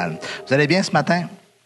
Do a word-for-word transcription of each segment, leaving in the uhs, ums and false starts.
mentale. Vous allez bien ce matin?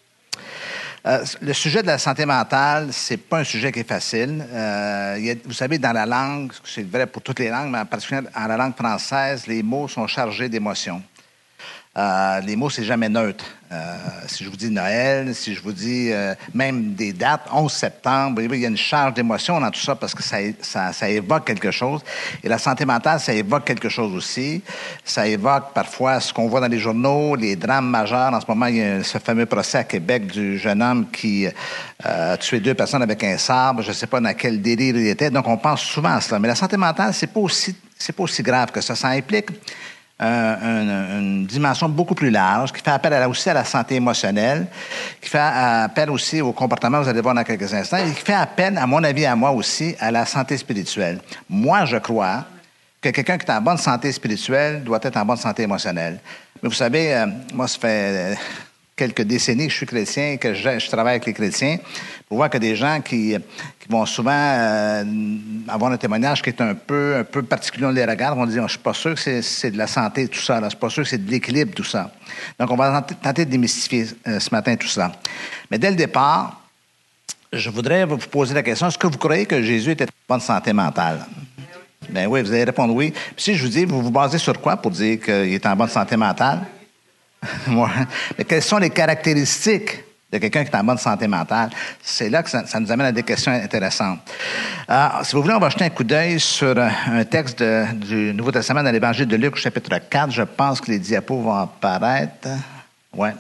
Euh, le sujet de la santé mentale, c'est pas un sujet qui est facile. Euh, il y a, vous savez, dans la langue, c'est vrai pour toutes les langues, mais en particulier en la langue française, les mots sont chargés d'émotions. Euh, les mots, c'est jamais neutre. Euh, si je vous dis Noël, si je vous dis euh, même des dates, onze septembre, il y a une charge d'émotion dans tout ça parce que ça, ça, ça évoque quelque chose. Et la santé mentale, ça évoque quelque chose aussi. Ça évoque parfois ce qu'on voit dans les journaux, les drames majeurs. En ce moment, il y a ce fameux procès à Québec du jeune homme qui euh, a tué deux personnes avec un sabre. Je ne sais pas dans quel délire il était. Donc, on pense souvent à cela. Mais la santé mentale, c'est pas aussi, c'est pas aussi grave que ça. Ça implique Euh, une, une dimension beaucoup plus large, qui fait appel à la, aussi à la santé émotionnelle, qui fait appel aussi au comportement, vous allez voir dans quelques instants, et qui fait appel, à mon avis, à moi aussi, à la santé spirituelle. Moi, je crois que quelqu'un qui est en bonne santé spirituelle doit être en bonne santé émotionnelle. Mais vous savez, euh, moi, ça fait euh, quelques décennies que je suis chrétien et que je, je travaille avec les chrétiens. Pour voir que des gens qui, qui vont souvent euh, avoir un témoignage qui est un peu, un peu particulier, on les regarde, on dit, je ne suis pas sûr que c'est, c'est de la santé, tout ça. Je ne suis pas sûr que c'est de l'équilibre, tout ça. Donc, on va tenter de démystifier euh, ce matin tout ça. Mais dès le départ, je voudrais vous poser la question, est-ce que vous croyez que Jésus était en bonne santé mentale? Bien oui, vous allez répondre oui. Puis si je vous dis, vous vous basez sur quoi pour dire qu'il est en bonne santé mentale? Mais quelles sont les caractéristiques de quelqu'un qui est en bonne santé mentale? C'est là que ça, ça nous amène à des questions intéressantes. Alors, si vous voulez, on va jeter un coup d'œil sur un texte de, du Nouveau Testament dans l'Évangile de Luc, chapitre quatre. Je pense que les diapos vont apparaître. Oui.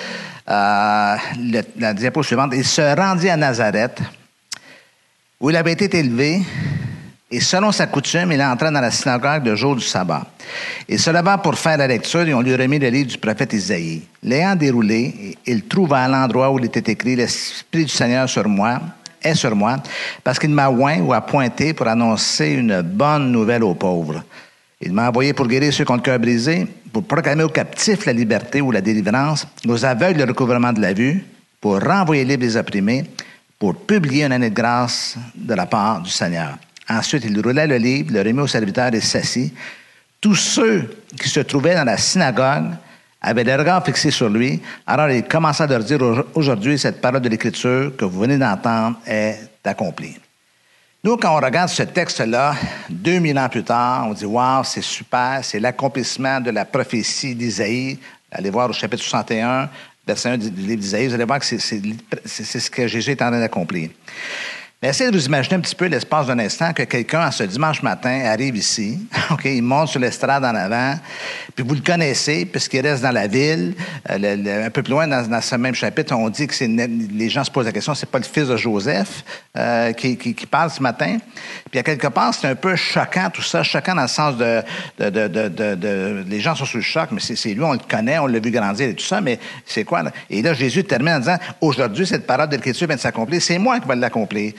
Euh, le, la diapo suivante. Il se rendit à Nazareth, où il avait été élevé, et selon sa coutume, il entra dans la synagogue le jour du sabbat. Il se leva pour faire la lecture et on lui remit le livre du prophète Isaïe. L'ayant déroulé, il trouva à l'endroit où il était écrit « L'Esprit du Seigneur sur moi, est sur moi, parce qu'il m'a oint ou appointé pour annoncer une bonne nouvelle aux pauvres. Il m'a envoyé pour guérir ceux qui ont le cœur brisé, pour proclamer aux captifs la liberté ou la délivrance, aux aveugles le recouvrement de la vue, pour renvoyer libres les opprimés, pour publier une année de grâce de la part du Seigneur. » Ensuite, il roula le livre, le remit au serviteur et s'assit. Tous ceux qui se trouvaient dans la synagogue avaient les regards fixés sur lui. Alors, il commença à leur dire, aujourd'hui, cette parole de l'Écriture que vous venez d'entendre est accomplie. Nous, quand on regarde ce texte-là, deux mille ans plus tard, on dit, wow, c'est super, c'est l'accomplissement de la prophétie d'Isaïe. Allez voir au chapitre soixante et un, verset un du livre d'Isaïe, vous allez voir que c'est, c'est, c'est, c'est ce que Jésus est en train d'accomplir. Mais essayez de vous imaginer un petit peu l'espace d'un instant que quelqu'un, ce dimanche matin, arrive ici, OK, il monte sur l'estrade en avant, puis vous le connaissez, puisqu'il reste dans la ville. Euh, le, le, un peu plus loin, dans, dans ce même chapitre, on dit que c'est les gens se posent la question, c'est pas le fils de Joseph euh, qui, qui, qui parle ce matin. Puis à quelque part, c'est un peu choquant, tout ça, choquant dans le sens de... de, de, de, de, de les gens sont sous le choc, mais c'est, c'est lui, on le connaît, on l'a vu grandir et tout ça, mais c'est quoi? Là? Et là, Jésus termine en disant, aujourd'hui, cette parole de l'Écriture vient de s'accomplir, c'est moi qui vais l'accomplir.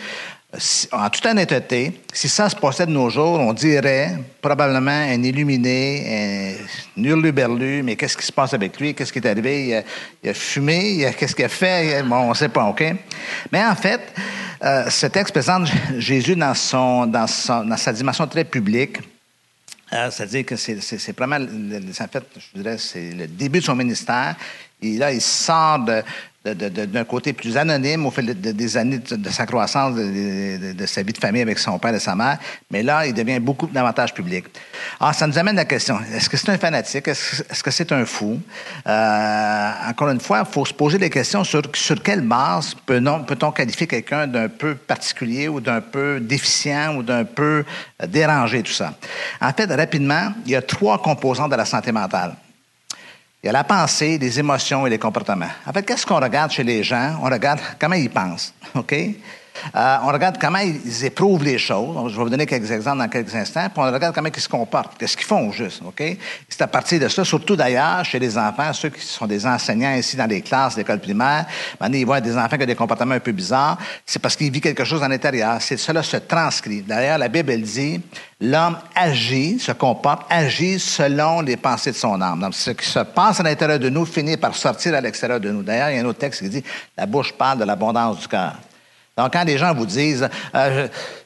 En toute honnêteté, si ça se passait de nos jours, on dirait probablement un illuminé, un hurluberlu, mais qu'est-ce qui se passe avec lui? Qu'est-ce qui est arrivé? Il a, il a fumé? Il a, qu'est-ce qu'il a fait? Bon, on ne sait pas, OK? Mais en fait, euh, ce texte présente Jésus dans, son, dans, son, dans sa dimension très publique. Euh, c'est-à-dire que c'est, c'est, c'est vraiment, en fait, je dirais, c'est le début de son ministère. Et là, il sort de... De, de, de, d'un côté plus anonyme au fil de, de, des années de, de sa croissance, de, de, de sa vie de famille avec son père et sa mère, mais là, il devient beaucoup davantage public. Alors, ça nous amène à la question, est-ce que c'est un fanatique? Est-ce, est-ce que c'est un fou? Euh, encore une fois, il faut se poser des questions sur, sur quelle base peut-on, peut-on qualifier quelqu'un d'un peu particulier ou d'un peu déficient ou d'un peu dérangé, tout ça. En fait, rapidement, il y a trois composantes de la santé mentale. Il y a la pensée, les émotions et les comportements. En fait, qu'est-ce qu'on regarde chez les gens? On regarde comment ils pensent, OK? Euh, on regarde comment ils éprouvent les choses. Je vais vous donner quelques exemples dans quelques instants. Puis on regarde comment ils se comportent, qu'est-ce qu'ils font juste, OK? C'est à partir de ça, surtout d'ailleurs, chez les enfants, ceux qui sont des enseignants ici dans les classes d'école primaire, maintenant, ils voient des enfants qui ont des comportements un peu bizarres. C'est parce qu'ils vivent quelque chose à l'intérieur. C'est cela se transcrit. D'ailleurs, la Bible, elle dit, l'homme agit, se comporte, agit selon les pensées de son âme. Donc, ce qui se passe à l'intérieur de nous finit par sortir à l'extérieur de nous. D'ailleurs, il y a un autre texte qui dit, la bouche parle de l'abondance du cœur. Donc, quand les gens vous disent euh,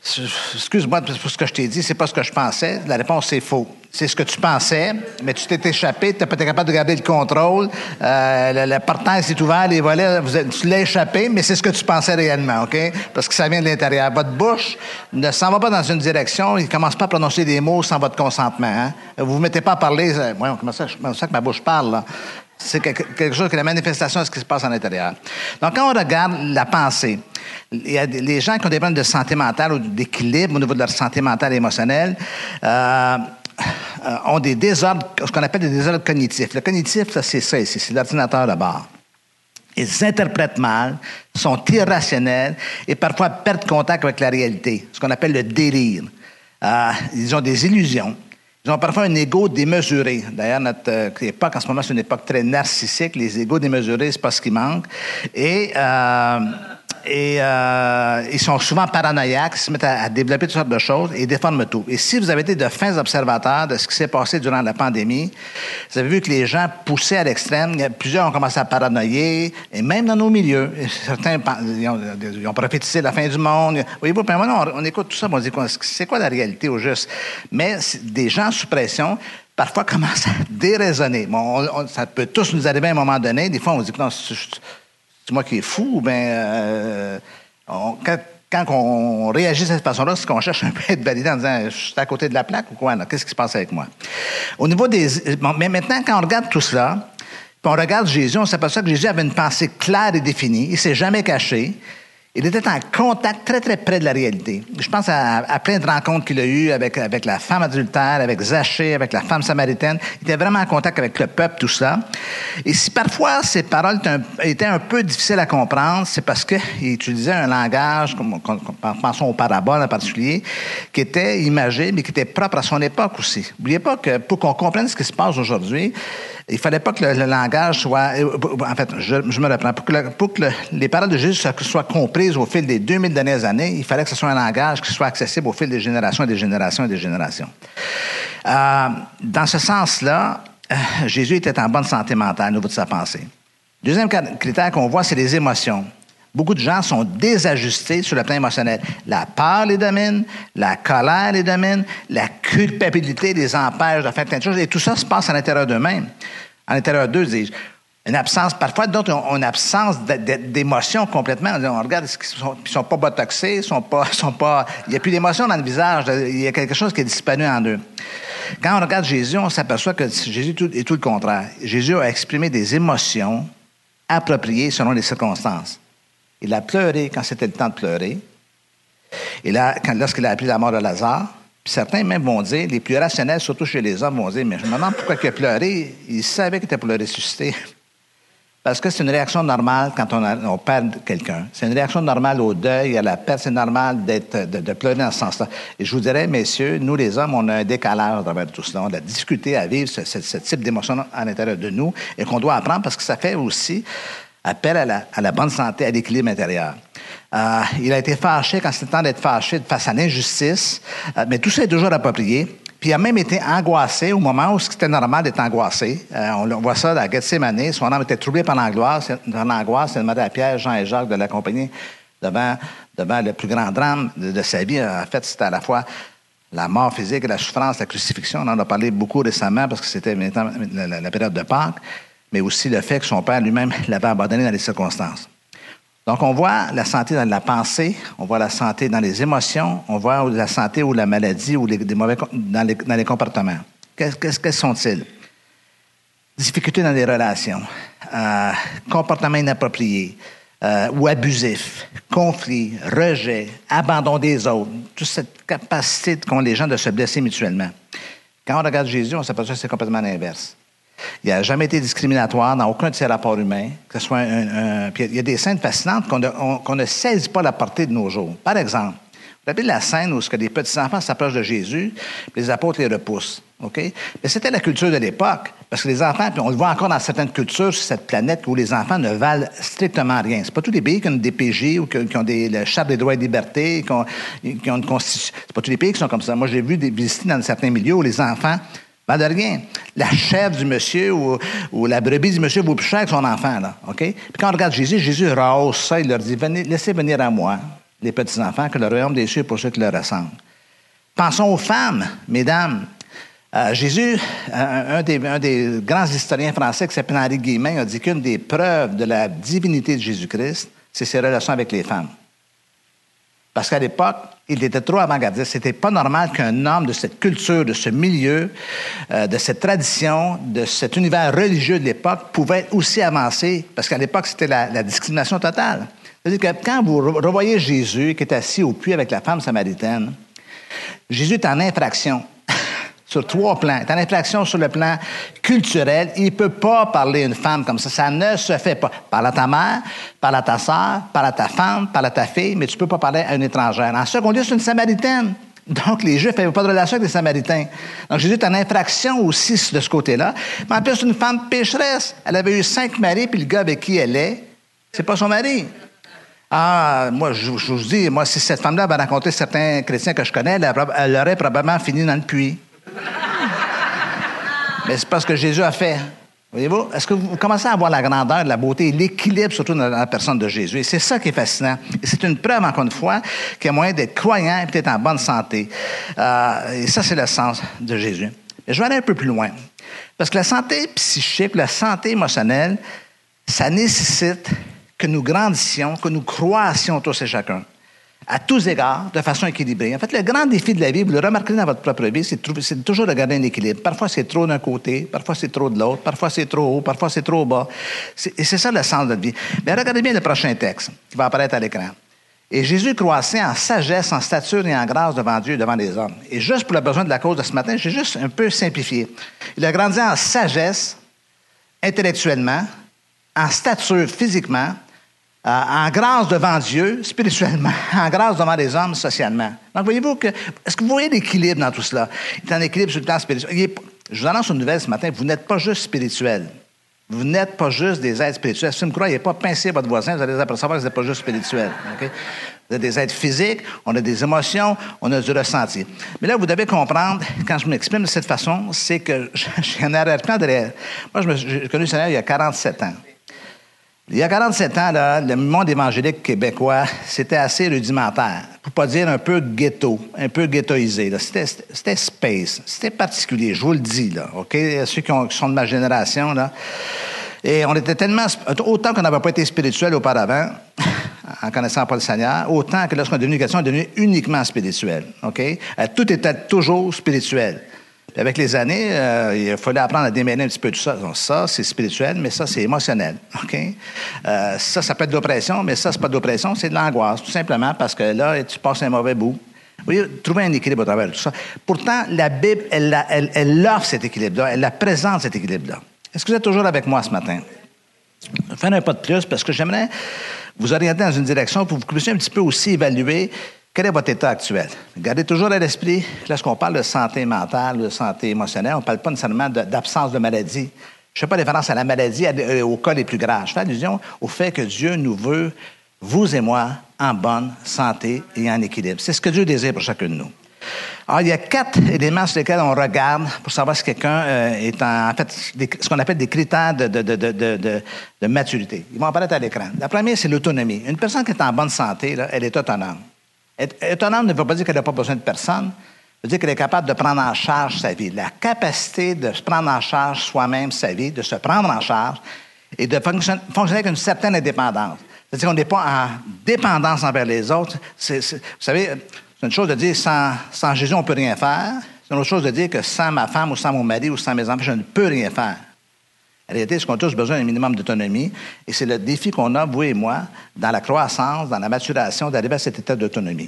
« Excuse-moi pour ce que je t'ai dit, c'est pas ce que je pensais », la réponse, c'est faux. C'est ce que tu pensais, mais tu t'es échappé, tu n'as pas été capable de garder le contrôle, euh, le, le portail s'est ouvert, les volets, vous êtes, tu l'as échappé, mais c'est ce que tu pensais réellement, OK? Parce que ça vient de l'intérieur. Votre bouche ne s'en va pas dans une direction, il ne commence pas à prononcer des mots sans votre consentement. Hein? Vous ne vous mettez pas à parler, euh, voyons, comment ça, comment ça que ma bouche parle, là? C'est quelque chose qui est la manifestation de ce qui se passe à l'intérieur. Donc, quand on regarde la pensée, il y a des, les gens qui ont des problèmes de santé mentale ou d'équilibre au niveau de leur santé mentale et émotionnelle, euh, euh, ont des désordres, ce qu'on appelle des désordres cognitifs. Le cognitif, ça, c'est ça ici, c'est l'ordinateur de bord. Ils interprètent mal, sont irrationnels et parfois perdent contact avec la réalité, ce qu'on appelle le délire. Euh, ils ont des illusions. Ils ont parfois un ego démesuré. D'ailleurs, notre euh, époque, en ce moment, c'est une époque très narcissique. Les égos démesurés, c'est pas ce qui manque. Et, euh, et euh, ils sont souvent paranoïaques, ils se mettent à, à développer toutes sortes de choses et déforment tout. Et si vous avez été de fins observateurs de ce qui s'est passé durant la pandémie, vous avez vu que les gens poussaient à l'extrême. Plusieurs ont commencé à paranoïer, et même dans nos milieux. Certains ils ont, ils ont prophétisé de la fin du monde. Voyez-vous, puis on, on écoute tout ça, on dit, c'est quoi la réalité au juste? Mais des gens sous pression, parfois commencent à déraisonner. Bon, on, on, ça peut tous nous arriver à un moment donné. Des fois, on se dit que non, c'est, c'est moi qui est fou. Ben, euh, on, quand, quand on réagit de cette façon-là, c'est qu'on cherche un peu à être validé en disant « Je suis à côté de la plaque ou quoi? Là? Qu'est-ce qui se passe avec moi? » Au niveau des... Bon, mais maintenant, quand on regarde tout cela, puis on regarde Jésus, on s'aperçoit que Jésus avait une pensée claire et définie. Il ne s'est jamais caché. Il était en contact très, très près de la réalité. Je pense à, à plein de rencontres qu'il a eues avec, avec la femme adultère, avec Zachée, avec la femme samaritaine. Il était vraiment en contact avec le peuple, tout ça. Et si parfois ses paroles étaient un, étaient un peu difficiles à comprendre, c'est parce qu'il utilisait un langage, comme, comme, pensons aux paraboles en particulier, qui était imagé, mais qui était propre à son époque aussi. N'oubliez pas que pour qu'on comprenne ce qui se passe aujourd'hui, il fallait pas que le, le langage soit... En fait, je, je me reprends. Pour que, le, pour que le, les paroles de Jésus soient comprises au fil des deux mille dernières années, il fallait que ce soit un langage qui soit accessible au fil des générations et des générations et des générations. Euh, dans ce sens-là, euh, Jésus était en bonne santé mentale au niveau de sa pensée. Deuxième critère qu'on voit, c'est les émotions. Beaucoup de gens sont désajustés sur le plan émotionnel. La peur les domine, la colère les domine, la culpabilité les empêche de faire plein de choses. Et tout ça se passe à l'intérieur d'eux-mêmes. À l'intérieur d'eux, dis-je. Une absence, parfois, d'autres ont une absence d'émotion complètement. On regarde, ils sont, ils sont pas botoxés, ils sont pas, sont pas, il n'y a plus d'émotion dans le visage. Il y a quelque chose qui est disparu en eux. Quand on regarde Jésus, on s'aperçoit que Jésus est tout, est tout le contraire. Jésus a exprimé des émotions appropriées selon les circonstances. Il a pleuré quand c'était le temps de pleurer. Et là, quand, lorsqu'il a appris la mort de Lazare, puis certains même vont dire, les plus rationnels, surtout chez les hommes, vont dire, mais je me demande pourquoi il a pleuré. Il savait qu'il était pour le ressusciter. Parce que c'est une réaction normale quand on, a, on perd quelqu'un. C'est une réaction normale au deuil, à la perte. C'est normal d'être, de, de pleurer dans ce sens-là. Et je vous dirais, messieurs, nous, les hommes, on a un décalage à travers tout cela. On a de la difficulté à vivre ce, ce, ce type d'émotion à l'intérieur de nous et qu'on doit apprendre parce que ça fait aussi appel à la, à la bonne santé, à l'équilibre intérieur. Euh, il a été fâché quand c'était le temps d'être fâché face à l'injustice, euh, mais tout ça est toujours approprié. Puis il a même été angoissé au moment où c'était normal d'être angoissé. Euh, on, on voit ça dans Gethsémane. Son âme était troublée par l'angoisse. Dans l'angoisse, il a demandé à Pierre, Jean et Jacques de l'accompagner devant, devant le plus grand drame de, de sa vie. En fait, c'était à la fois la mort physique et la souffrance, la crucifixion. On en a parlé beaucoup récemment parce que c'était la, la, la période de Pâques, mais aussi le fait que son père lui-même l'avait abandonné dans les circonstances. Donc, on voit la santé dans la pensée, on voit la santé dans les émotions, on voit la santé ou la maladie ou les, des mauvais, dans, les, dans les comportements. Qu'est-ce, qu'est-ce, quels sont-ils? Difficultés dans les relations, euh, comportements inappropriés euh, ou abusifs, conflits, rejets, abandon des autres, toute cette capacité qu'ont les gens de se blesser mutuellement. Quand on regarde Jésus, on s'aperçoit que c'est complètement l'inverse. Il n'a jamais été discriminatoire dans aucun de ses rapports humains. Que ce soit un, un, puis il y a des scènes fascinantes qu'on, on, qu'on ne saisit pas la portée de nos jours. Par exemple, vous rappelez la scène où ce que des petits-enfants s'approchent de Jésus, puis les apôtres les repoussent. Okay? Mais c'était la culture de l'époque. Parce que les enfants, puis on le voit encore dans certaines cultures sur cette planète où les enfants ne valent strictement rien. C'est pas tous les pays qui ont des P G ou qui ont des, le Charte des droits et libertés, qui ont, qui ont une constitution. C'est pas tous les pays qui sont comme ça. Moi, j'ai vu des, visiter dans certains milieux où les enfants valent rien. La chèvre du monsieur ou, ou la brebis du monsieur vaut plus cher que son enfant, là. OK? Puis quand on regarde Jésus, Jésus rehausse ça, il leur dit, venez, laissez venir à moi. les petits-enfants, que le royaume des cieux est pour ceux qui le ressemblent. Pensons aux femmes, mesdames. Euh, Jésus, un, un, des, un des grands historiens français qui s'appelle Henri Guillemin, a dit qu'une des preuves de la divinité de Jésus-Christ, c'est ses relations avec les femmes. Parce qu'à l'époque, il était trop avant-gardiste. C'était pas normal qu'un homme de cette culture, de ce milieu, euh, de cette tradition, de cet univers religieux de l'époque pouvait être aussi avancé, parce qu'à l'époque, c'était la, la discrimination totale. C'est-à-dire que quand vous revoyez Jésus qui est assis au puits avec la femme samaritaine, Jésus est en infraction sur trois plans. Il est en infraction sur le plan culturel. Il ne peut pas parler à une femme comme ça. Ça ne se fait pas. Parle à ta mère, parle à ta sœur, parle à ta femme, parle à ta fille, mais tu ne peux pas parler à une étrangère. En second lieu, c'est une Samaritaine. Donc, les Juifs n'avaient pas de relation avec les Samaritains. Donc, Jésus est en infraction aussi de ce côté-là. Mais en plus, c'est une femme pécheresse. Elle avait eu cinq maris, puis le gars avec qui elle est, c'est pas son mari. Ah, moi, je, je vous dis, moi, si cette femme-là avait rencontré certains chrétiens que je connais, elle, elle aurait probablement fini dans le puits. Mais c'est pas ce que Jésus a fait. Voyez-vous? Est-ce que vous commencez à voir la grandeur, la beauté et l'équilibre, surtout dans la personne de Jésus? Et c'est ça qui est fascinant. Et c'est une preuve, encore une fois, qu'il y a moyen d'être croyant et peut-être en bonne santé. Euh, et ça, c'est le sens de Jésus. Mais je vais aller un peu plus loin. Parce que la santé psychique, la santé émotionnelle, ça nécessite que nous grandissions, que nous croissions tous et chacun, à tous égards, de façon équilibrée. En fait, le grand défi de la vie, vous le remarquerez dans votre propre vie, c'est, de trouver, c'est toujours de garder un équilibre. Parfois, c'est trop d'un côté, parfois, c'est trop de l'autre, parfois, c'est trop haut, parfois, c'est trop bas. C'est, et c'est ça le sens de notre vie. Mais regardez bien le prochain texte qui va apparaître à l'écran. Et Jésus croissait en sagesse, en stature et en grâce devant Dieu et devant les hommes. Et juste pour le besoin de la cause de ce matin, j'ai juste un peu simplifié. Il a grandi en sagesse, intellectuellement, en stature physiquement, Euh, en grâce devant Dieu, spirituellement, en grâce devant les hommes, socialement. Donc, voyez-vous que... Est-ce que vous voyez l'équilibre dans tout cela? Il est en équilibre sur le plan spirituel. Est, je vous annonce une nouvelle ce matin. Vous n'êtes pas juste spirituel. Vous n'êtes pas juste des êtres spirituels. Si vous ne croyez pas, pincez votre voisin, vous allez apercevoir que vous n'êtes pas juste spirituel. Okay? Vous êtes des êtres physiques, on a des émotions, on a du ressenti. Mais là, vous devez comprendre, quand je m'exprime de cette façon, c'est que j'ai un arrière-plan derrière. Moi, je me, j'ai connu le Seigneur il y a quarante-sept ans. Il y a quarante-sept ans, là, le monde évangélique québécois, c'était assez rudimentaire, pour ne pas dire un peu ghetto, un peu ghettoisé. Là. C'était, c'était space, c'était particulier, je vous le dis, là, OK? Ceux qui, ont, qui sont de ma génération, là. Et on était tellement... Autant qu'on n'avait pas été spirituel auparavant, en connaissant pas le Seigneur, autant que lorsqu'on est devenu chrétien, on est devenu uniquement spirituel, OK? Tout était toujours spirituel. Puis avec les années, euh, il fallait apprendre à démêler un petit peu tout ça. Donc, ça, c'est spirituel, mais ça, c'est émotionnel. OK? Euh, ça, ça peut être de l'oppression, mais ça, c'est pas de l'oppression, c'est de l'angoisse, tout simplement parce que là, tu passes un mauvais bout. Vous voyez, trouver un équilibre au travers de tout ça. Pourtant, la Bible, elle, elle, elle offre cet équilibre-là, elle la présente, cet équilibre-là. Est-ce que vous êtes toujours avec moi ce matin? Je vais faire un pas de plus parce que j'aimerais vous orienter dans une direction pour que vous puissiez un petit peu aussi évaluer quel est votre état actuel? Gardez toujours à l'esprit, lorsqu'on parle de santé mentale, de santé émotionnelle, on ne parle pas nécessairement de, d'absence de maladie. Je ne fais pas référence à la maladie, à, aux cas les plus graves. Je fais allusion au fait que Dieu nous veut, vous et moi, en bonne santé et en équilibre. C'est ce que Dieu désire pour chacun de nous. Alors, il y a quatre éléments sur lesquels on regarde pour savoir si quelqu'un euh, est en, en fait des, ce qu'on appelle des critères de, de, de, de, de, de maturité. Ils vont apparaître à l'écran. La première, c'est l'autonomie. Une personne qui est en bonne santé, là, elle est autonome. Être autonome ne veut pas dire qu'elle n'a pas besoin de personne. Ça veut dire qu'elle est capable de prendre en charge sa vie. La capacité de se prendre en charge soi-même sa vie, de se prendre en charge et de fonctionner, fonctionner avec une certaine indépendance. C'est-à-dire qu'on n'est pas en dépendance envers les autres. C'est, c'est, vous savez, c'est une chose de dire sans, sans Jésus, on ne peut rien faire. C'est une autre chose de dire que sans ma femme ou sans mon mari ou sans mes enfants, je ne peux rien faire. En réalité, c'est qu'on a tous besoin d'un minimum d'autonomie. Et c'est le défi qu'on a, vous et moi, dans la croissance, dans la maturation, d'arriver à cet état d'autonomie.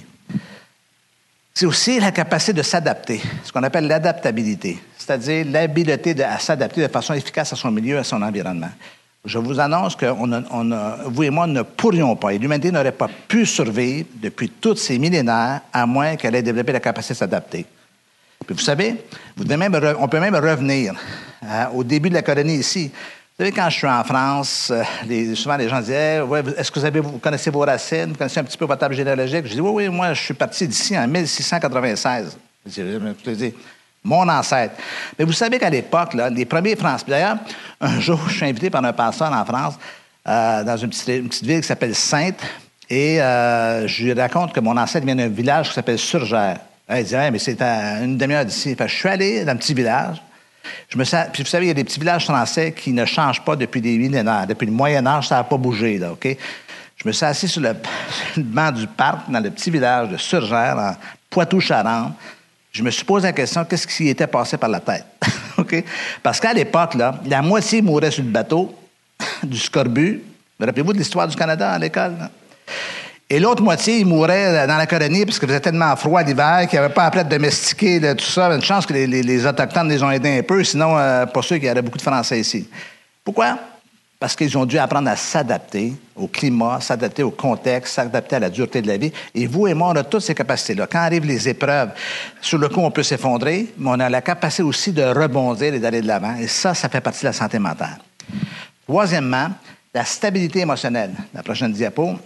C'est aussi la capacité de s'adapter, ce qu'on appelle l'adaptabilité, c'est-à-dire l'habileté de, à s'adapter de façon efficace à son milieu, à son environnement. Je vous annonce que on a, on a, vous et moi ne pourrions pas, et l'humanité n'aurait pas pu survivre depuis tous ces millénaires, à moins qu'elle ait développé la capacité de s'adapter. Puis vous savez, vous devez même, on peut même revenir euh, au début de la colonie ici. Vous savez, quand je suis en France, euh, les, souvent les gens disaient ouais, « Est-ce que vous, avez, vous connaissez vos racines? Vous connaissez un petit peu votre arbre généalogique? » Je dis « Oui, oui, moi, je suis parti d'ici en mille six cent quatre-vingt-seize. » Je dis « Mon ancêtre. » Mais vous savez qu'à l'époque, là, les premiers Français... D'ailleurs, un jour, je suis invité par un pasteur en France, euh, dans une petite, une petite ville qui s'appelle Saintes. Et euh, je lui raconte que mon ancêtre vient d'un village qui s'appelle Surgères. Elle dit, hey, mais c'est à une demi-heure d'ici. Fait, je suis allé dans un petit village. Je me sens, puis vous savez, il y a des petits villages français qui ne changent pas depuis des millénaires. Depuis le Moyen Âge, ça n'a pas bougé, là, OK? Je me suis assis sur le, sur le banc du parc, dans le petit village de Surgères, en Poitou-Charentes. Je me suis posé la question, qu'est-ce qui était passé par la tête? OK? Parce qu'à l'époque, là, la moitié mourait sur le bateau du scorbut. Rappelez-vous de l'histoire du Canada à l'école, là? Et l'autre moitié, il mourait dans la colonie parce qu'il faisait tellement froid l'hiver qu'il n'y avait pas appelé de domestiquer là, tout ça. Une chance que les, les, les Autochtones les ont aidés un peu, sinon, euh, pas sûr qu'il y aurait beaucoup de Français ici. Pourquoi? Parce qu'ils ont dû apprendre à s'adapter au climat, s'adapter au contexte, s'adapter à la dureté de la vie. Et vous et moi, on a toutes ces capacités-là. Quand arrivent les épreuves, sur le coup, on peut s'effondrer, mais on a la capacité aussi de rebondir et d'aller de l'avant. Et ça, ça fait partie de la santé mentale. Troisièmement, la stabilité émotionnelle. La prochaine diapo.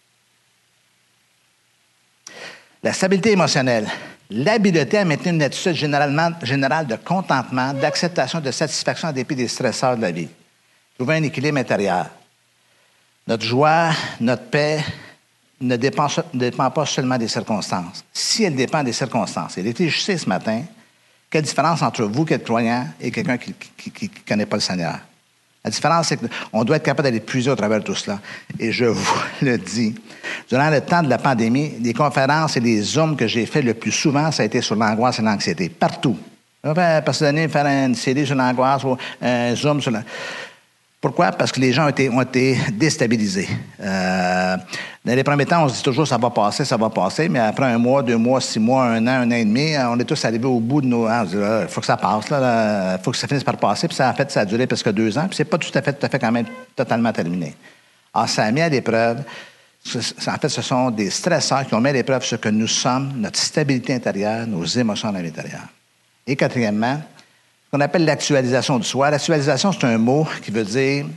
La stabilité émotionnelle, l'habileté à maintenir une attitude généralement, générale de contentement, d'acceptation, de satisfaction en dépit des stresseurs de la vie. Trouver un équilibre intérieur. Notre joie, notre paix ne dépend, ne dépend pas seulement des circonstances. Si elle dépend des circonstances, et réfléchissez ce matin, quelle différence entre vous qui êtes croyant et quelqu'un qui ne connaît pas le Seigneur? La différence, c'est qu'on doit être capable d'aller puiser au travers de tout cela. Et je vous le dis, durant le temps de la pandémie, les conférences et les Zooms que j'ai fait le plus souvent, ça a été sur l'angoisse et l'anxiété, partout. Parce que faire une série sur l'angoisse ou un Zoom sur la... Pourquoi? Parce que les gens ont été, ont été déstabilisés. Euh, dans les premiers temps, on se dit toujours ça va passer, ça va passer, mais après un mois, deux mois, six mois, un an, un an et demi, on est tous arrivés au bout de nos... Il faut que ça passe, il faut que ça finisse par passer, puis ça, en fait, ça a duré presque deux ans, puis c'est pas tout à fait, tout à fait quand même totalement terminé. Alors, ça a mis à l'épreuve, en fait, ce sont des stresseurs qui ont mis à l'épreuve ce que nous sommes, notre stabilité intérieure, nos émotions à l'intérieur. Et quatrièmement, qu'on appelle l'actualisation du soi. L'actualisation, c'est un mot qui veut dire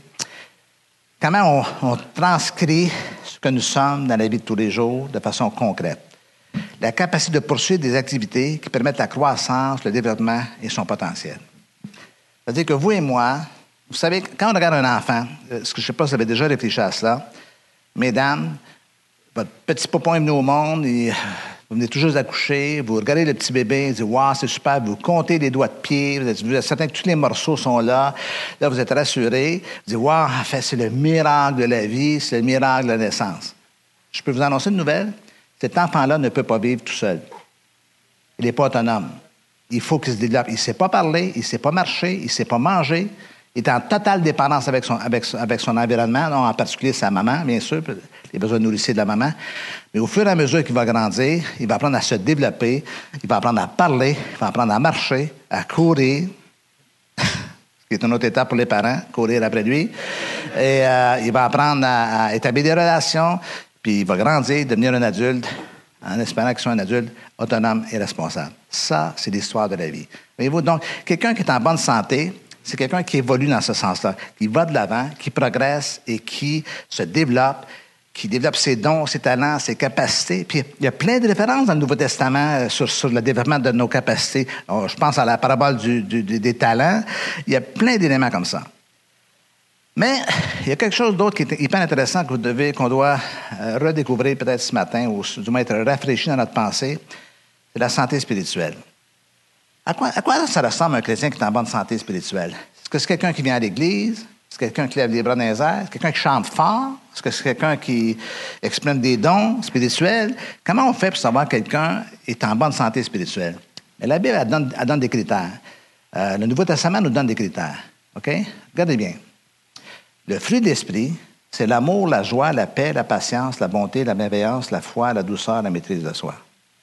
comment on, on transcrit ce que nous sommes dans la vie de tous les jours de façon concrète. La capacité de poursuivre des activités qui permettent la croissance, le développement et son potentiel. C'est-à-dire que vous et moi, vous savez, quand on regarde un enfant, ce que je ne sais pas si vous avez déjà réfléchi à cela, mesdames, votre petit popon est venu au monde, et vous venez tout juste d'accoucher, vous regardez le petit bébé, vous dites « Wow, c'est super », vous comptez les doigts de pied, vous êtes, vous êtes certain que tous les morceaux sont là, là, vous êtes rassuré, vous dites « Wow, en fait, c'est le miracle de la vie, c'est le miracle de la naissance ». Je peux vous annoncer une nouvelle? Cet enfant-là ne peut pas vivre tout seul. Il n'est pas autonome. Il faut qu'il se développe. Il ne sait pas parler, il ne sait pas marcher, il ne sait pas manger. Il est en totale dépendance avec son, avec, avec son environnement, non, en particulier sa maman, bien sûr, les besoins nourriciers de la maman. Mais au fur et à mesure qu'il va grandir, il va apprendre à se développer, il va apprendre à parler, il va apprendre à marcher, à courir, ce qui est une autre étape pour les parents, courir après lui. Et euh, il va apprendre à, à établir des relations, puis il va grandir, devenir un adulte, en espérant qu'il soit un adulte autonome et responsable. Ça, c'est l'histoire de la vie. Voyez-vous, donc, quelqu'un qui est en bonne santé, c'est quelqu'un qui évolue dans ce sens-là, qui va de l'avant, qui progresse et qui se développe, qui développe ses dons, ses talents, ses capacités. Puis il y a plein de références dans le Nouveau Testament sur, sur le développement de nos capacités. Alors, je pense à la parabole du, du, des talents. Il y a plein d'éléments comme ça. Mais il y a quelque chose d'autre qui est hyper intéressant que vous devez, qu'on doit euh, redécouvrir peut-être ce matin, ou du moins être rafraîchi dans notre pensée, c'est la santé spirituelle. À quoi, à quoi ça ressemble un chrétien qui est en bonne santé spirituelle? Est-ce que c'est quelqu'un qui vient à l'église? Est-ce que c'est quelqu'un qui lève les bras dans les airs? Est-ce quelqu'un qui chante fort? Est-ce que c'est quelqu'un qui exprime des dons spirituels? Comment on fait pour savoir que quelqu'un est en bonne santé spirituelle? Mais la Bible, elle donne, elle donne des critères. Euh, le Nouveau Testament nous donne des critères. OK? Regardez bien. Le fruit de l'esprit, c'est l'amour, la joie, la paix, la patience, la bonté, la bienveillance, la foi, la douceur, la maîtrise de soi.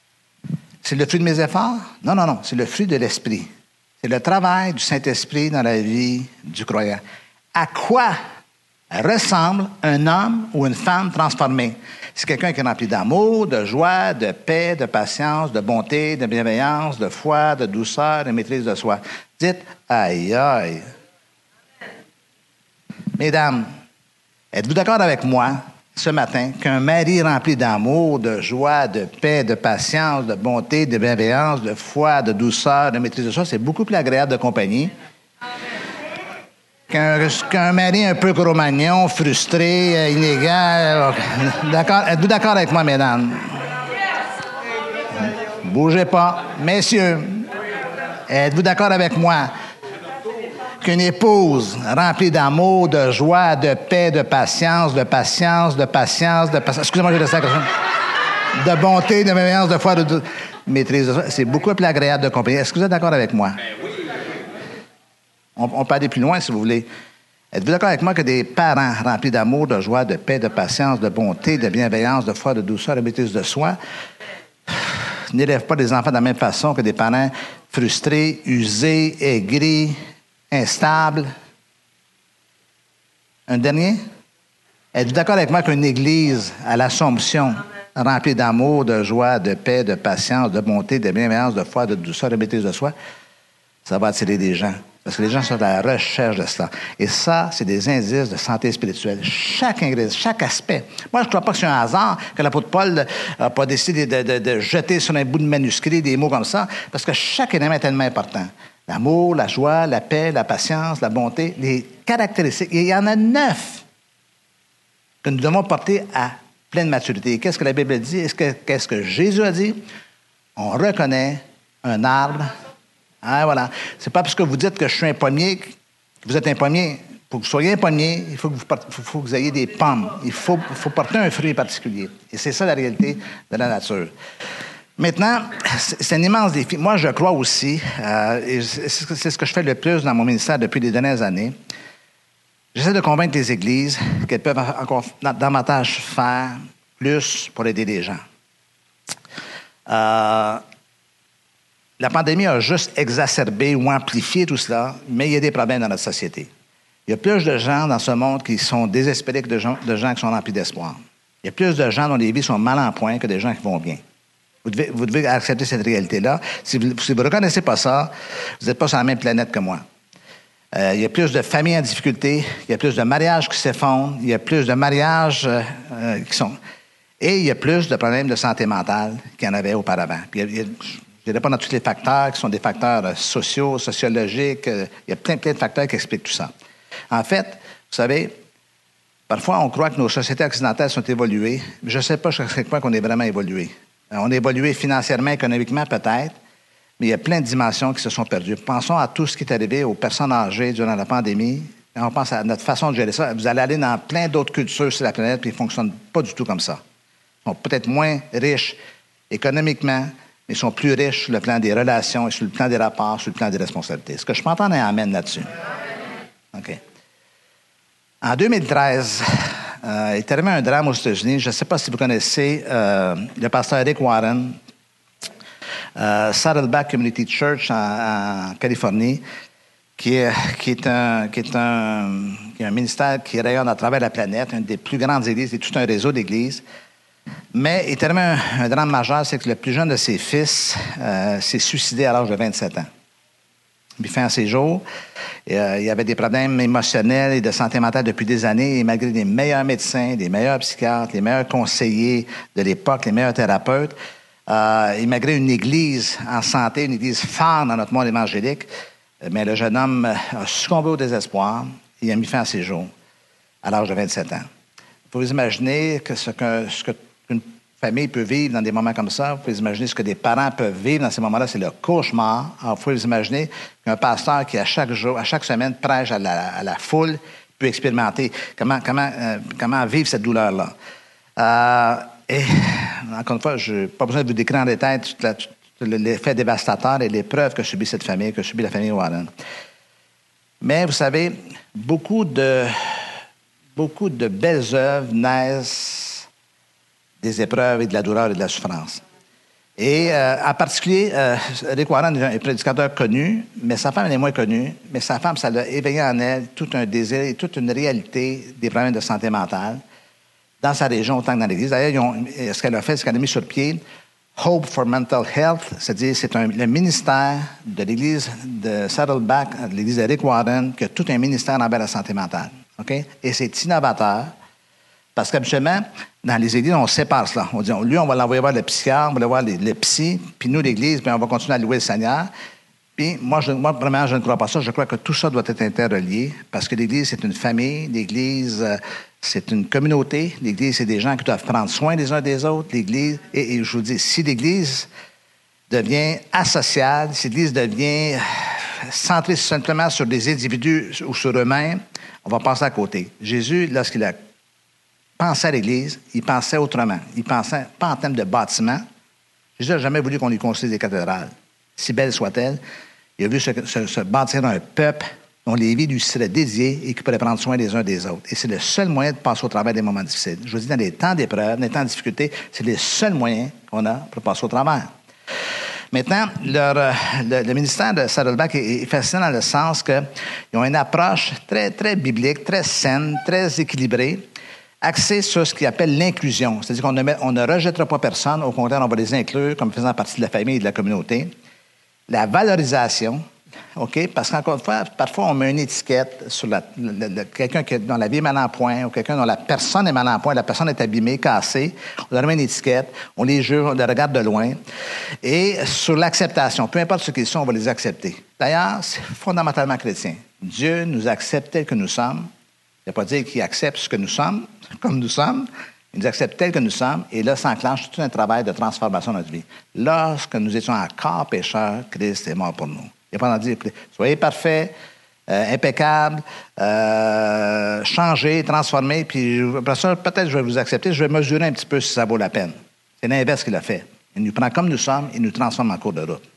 C'est le fruit de mes efforts? Non, non, non. C'est le fruit de l'esprit. C'est le travail du Saint-Esprit dans la vie du croyant. À quoi ressemble un homme ou une femme transformée? C'est quelqu'un qui est rempli d'amour, de joie, de paix, de patience, de bonté, de bienveillance, de foi, de douceur, de maîtrise de soi. Dites, aïe, aïe. Mesdames, êtes-vous d'accord avec moi ce matin qu'un mari rempli d'amour, de joie, de paix, de patience, de bonté, de bienveillance, de foi, de douceur, de maîtrise de soi, c'est beaucoup plus agréable de compagnie qu'un, qu'un mari un peu cro-magnon, frustré, euh, inégal. D'accord? Êtes-vous d'accord avec moi, mesdames? Bougez pas. Messieurs, êtes-vous d'accord avec moi qu'une épouse remplie d'amour, de joie, de paix, de patience, de patience, de patience, de patience, excusez-moi, je vais laisser ça, de bonté, de bienveillance, de foi, de, de maîtrise, de soi, c'est beaucoup plus agréable de comprendre. Est-ce que vous êtes d'accord avec moi? On, on peut aller plus loin, si vous voulez. Êtes-vous d'accord avec moi que des parents remplis d'amour, de joie, de paix, de patience, de bonté, de bienveillance, de foi, de douceur, de maîtrise de soi, n'élèvent pas des enfants de la même façon que des parents frustrés, usés, aigris, instables? Un dernier? Êtes-vous d'accord avec moi qu'une Église à l'Assomption, remplie d'amour, de joie, de paix, de patience, de bonté, de bienveillance, de foi, de douceur, de maîtrise de soi, ça va attirer des gens? Parce que les gens sont à la recherche de cela. Et ça, c'est des indices de santé spirituelle. Chaque ingrédient, chaque aspect. Moi, je ne crois pas que c'est un hasard que l'apôtre Paul n'a pas décidé de, de, de jeter sur un bout de manuscrit des mots comme ça, parce que chaque élément est tellement important. L'amour, la joie, la paix, la patience, la bonté, les caractéristiques. Et il y en a neuf que nous devons porter à pleine maturité. Et qu'est-ce que la Bible dit? Est-ce que, qu'est-ce que Jésus a dit? On reconnaît un arbre. Ah, voilà. C'est pas parce que vous dites que je suis un pommier que vous êtes un pommier. Pour que vous soyez un pommier, il faut que vous, faut, faut que vous ayez des pommes. Il faut, faut porter un fruit particulier. Et c'est ça la réalité de la nature. Maintenant, c'est un immense défi. Moi, je crois aussi, euh, et c'est ce que je fais le plus dans mon ministère depuis les dernières années, j'essaie de convaincre les églises qu'elles peuvent encore davantage faire plus pour aider les gens. Euh, La pandémie a juste exacerbé ou amplifié tout cela, mais il y a des problèmes dans notre société. Il y a plus de gens dans ce monde qui sont désespérés que de gens, de gens qui sont remplis d'espoir. Il y a plus de gens dont les vies sont mal en point que des gens qui vont bien. Vous devez, vous devez accepter cette réalité-là. Si vous ne reconnaissez pas ça, vous n'êtes pas sur la même planète que moi. Euh, il y a plus de familles en difficulté, il y a plus de mariages qui s'effondrent, il y a plus de mariages euh, euh, qui sont... Et il y a plus de problèmes de santé mentale qu'il y en avait auparavant. Puis il y a, il y a, je ne dirais pas dans tous les facteurs qui sont des facteurs sociaux, sociologiques. Il y a plein, plein de facteurs qui expliquent tout ça. En fait, vous savez, parfois, on croit que nos sociétés occidentales sont évoluées, mais je ne sais pas jusqu'à quel point qu'on est vraiment évolué. On est évolué financièrement, économiquement, peut-être, mais il y a plein de dimensions qui se sont perdues. Pensons à tout ce qui est arrivé aux personnes âgées durant la pandémie. Quand on pense à notre façon de gérer ça, vous allez aller dans plein d'autres cultures sur la planète, puis ils ne fonctionnent pas du tout comme ça. Ils sont peut-être moins riches économiquement, mais ils sont plus riches sur le plan des relations et sur le plan des rapports, sur le plan des responsabilités. Est-ce que je m'entends un amen là-dessus? OK. En deux mille treize, euh, il est arrivé un drame aux États-Unis. Je ne sais pas si vous connaissez euh, le pasteur Rick Warren, euh, Saddleback Community Church en, en Californie, qui est, qui, est un, qui, est un, qui est un ministère qui rayonne à travers la planète, une des plus grandes églises et tout un réseau d'églises. Mais il est tellement un, un drame majeur, c'est que le plus jeune de ses fils euh, s'est suicidé à l'âge de vingt-sept ans. Il fait un séjour. Et, euh, il avait des problèmes émotionnels et de santé mentale depuis des années. Et malgré les meilleurs médecins, les meilleurs psychiatres, les meilleurs conseillers de l'époque, les meilleurs thérapeutes, euh, et malgré une église en santé, une église phare dans notre monde évangélique, mais le jeune homme a succombé au désespoir et il a mis fin à ses jours à l'âge de vingt-sept ans. Il faut vous imaginer que ce que, ce que une famille peut vivre dans des moments comme ça. Vous pouvez imaginer ce que des parents peuvent vivre dans ces moments-là, c'est le cauchemar. Alors, vous pouvez vous imaginer qu'un pasteur qui, à chaque jour, à chaque semaine, prêche à la, à la foule, peut expérimenter comment, comment, euh, comment vivre cette douleur-là. Euh, et, encore une fois, je n'ai pas besoin de vous décrire en détail tout, la, tout l'effet dévastateur et l'épreuve que subit cette famille, que subit la famille Warren. Mais vous savez, beaucoup de, beaucoup de belles œuvres naissent des épreuves et de la douleur et de la souffrance. Et euh, en particulier, euh, Rick Warren est un prédicateur connu, mais sa femme elle est moins connue. Mais sa femme, ça l'a éveillé en elle tout un désir et toute une réalité des problèmes de santé mentale dans sa région autant que dans l'Église. D'ailleurs, ils ont, ce qu'elle a fait, c'est qu'elle a mis sur pied Hope for Mental Health, c'est-à-dire c'est un, le ministère de l'Église de Saddleback, de l'Église de Rick Warren, qui a tout un ministère envers la santé mentale. Okay? Et c'est innovateur. Parce qu'habituellement, dans les églises, on sépare cela. On dit, lui, on va l'envoyer voir le psychiatre, on va aller voir les, le psy, puis nous, l'Église, puis on va continuer à louer le Seigneur. Puis, moi, je, moi, vraiment, je ne crois pas ça. Je crois que tout ça doit être interrelié parce que l'Église, c'est une famille. L'Église, euh, c'est une communauté. L'Église, c'est des gens qui doivent prendre soin les uns des autres. L'Église, et, et je vous dis, si l'Église devient asociale, si l'Église devient centrée simplement sur des individus ou sur eux-mêmes, on va passer à côté. Jésus, lorsqu'il a pensé à l'Église, il pensait autrement. Il pensait pas en termes de bâtiment. Jésus n'a jamais voulu qu'on lui construise des cathédrales, si belles soient-elles. Il a vu se, se, se bâtir un peuple dont les vies lui seraient dédiées et qui pourrait prendre soin les uns des autres. Et c'est le seul moyen de passer au travers des moments difficiles. Je vous dis, dans les temps d'épreuve, dans les temps de difficulté, c'est le seul moyen qu'on a pour passer au travers. Maintenant, leur, le, le ministère de Saddleback est, est fascinant dans le sens qu'ils ont une approche très, très biblique, très saine, très équilibrée, axée sur ce qu'ils appellent l'inclusion. C'est-à-dire qu'on ne, met, on ne rejettera pas personne, au contraire, on va les inclure comme faisant partie de la famille et de la communauté. La valorisation, OK? Parce qu'encore une fois, parfois, on met une étiquette sur la, le, le, quelqu'un qui, dont la vie est mal en point ou quelqu'un dont la personne est mal en point, la personne est abîmée, cassée. On leur met une étiquette, on les juge, on les regarde de loin. Et sur l'acceptation, peu importe ce qu'ils sont, on va les accepter. D'ailleurs, c'est fondamentalement chrétien. Dieu nous accepte tels que nous sommes. Ça ne veut pas dire qu'il accepte ce que nous sommes, comme nous sommes. Il nous accepte tels que nous sommes, et là s'enclenche tout un travail de transformation de notre vie. Lorsque nous étions encore pécheurs, Christ est mort pour nous. Il n'y a pas à dire, soyez parfaits, euh, impeccables, euh, changés, transformés, puis après ça, peut-être je vais vous accepter, je vais mesurer un petit peu si ça vaut la peine. C'est l'inverse qu'il a fait. Il nous prend comme nous sommes, il nous transforme en cours de route.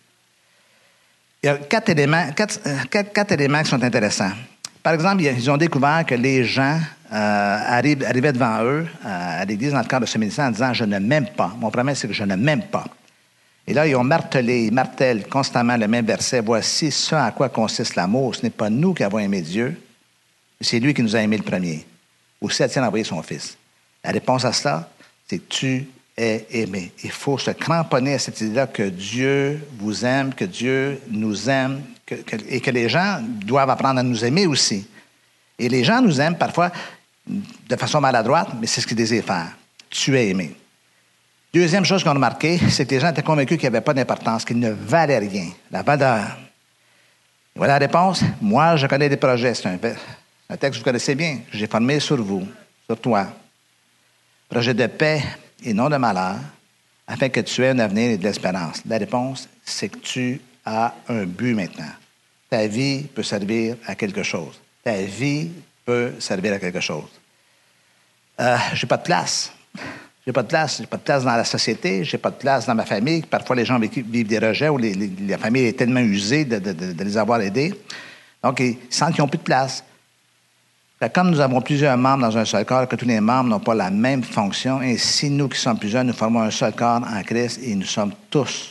Il y a quatre éléments, quatre, quatre, quatre éléments qui sont intéressants. Par exemple, ils ont découvert que les gens euh, arrivent, arrivaient devant eux, euh, à l'Église, dans le cadre de ce ministère, en disant « Je ne m'aime pas ». Mon premier, c'est que je ne m'aime pas. Et là, ils ont martelé, ils martèlent constamment le même verset. « Voici ce à quoi consiste l'amour. Ce n'est pas nous qui avons aimé Dieu, c'est lui qui nous a aimés le premier. Aussi a-t-il envoyé son Fils. » La réponse à cela, c'est que tu es aimé. Il faut se cramponner à cette idée-là que Dieu vous aime, que Dieu nous aime, que, que, et que les gens doivent apprendre à nous aimer aussi. Et les gens nous aiment parfois de façon maladroite, mais c'est ce qu'ils désirent faire. Tu es aimé. Deuxième chose qu'on a remarqué, c'est que les gens étaient convaincus qu'il n'y avait pas d'importance, qu'ils ne valaient rien. La valeur. Et voilà la réponse. Moi, je connais des projets. C'est un, un texte que vous connaissez bien. J'ai formé sur vous, sur toi. Projet de paix et non de malheur, afin que tu aies un avenir et de l'espérance. La réponse, c'est que tu as un but maintenant. Ta vie peut servir à quelque chose. Ta vie peut servir à quelque chose. Euh, j'ai pas de place. J'ai pas de place. J'ai pas de place dans la société. J'ai pas de place dans ma famille. Parfois, les gens vivent des rejets ou les, les, la famille est tellement usée de, de, de, de les avoir aidés. Donc, ils sentent qu'ils n'ont plus de place. Comme nous avons plusieurs membres dans un seul corps, que tous les membres n'ont pas la même fonction, ainsi, nous qui sommes plusieurs, nous formons un seul corps en Christ et nous sommes tous,